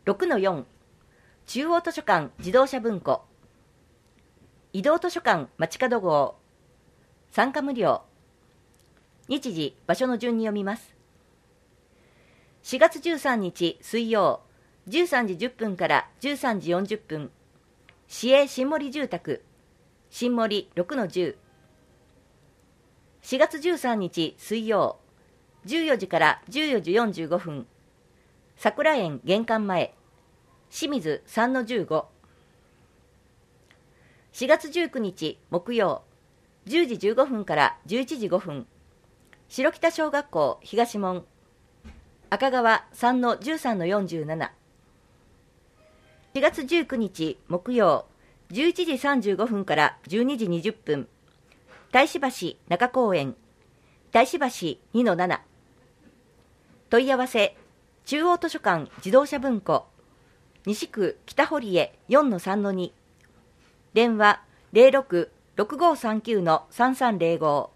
6-4 中央図書館自動車文庫移動図書館街角号参加無料。日時場所の順に読みます。4月13日水曜13時10分から13時40分市営新森住宅新森 6-10。 4月13日水曜14時から14時45分桜園玄関前清水 3-15。 4月19日木曜10時15分から11時5分白北小学校東門赤川 3-13-47。 4月19日木曜11時35分から12時20分大師橋中公園大師橋 2-7。 問い合わせ中央図書館自動車文庫西区北堀江 4-3-2。 電話 06-6539-3305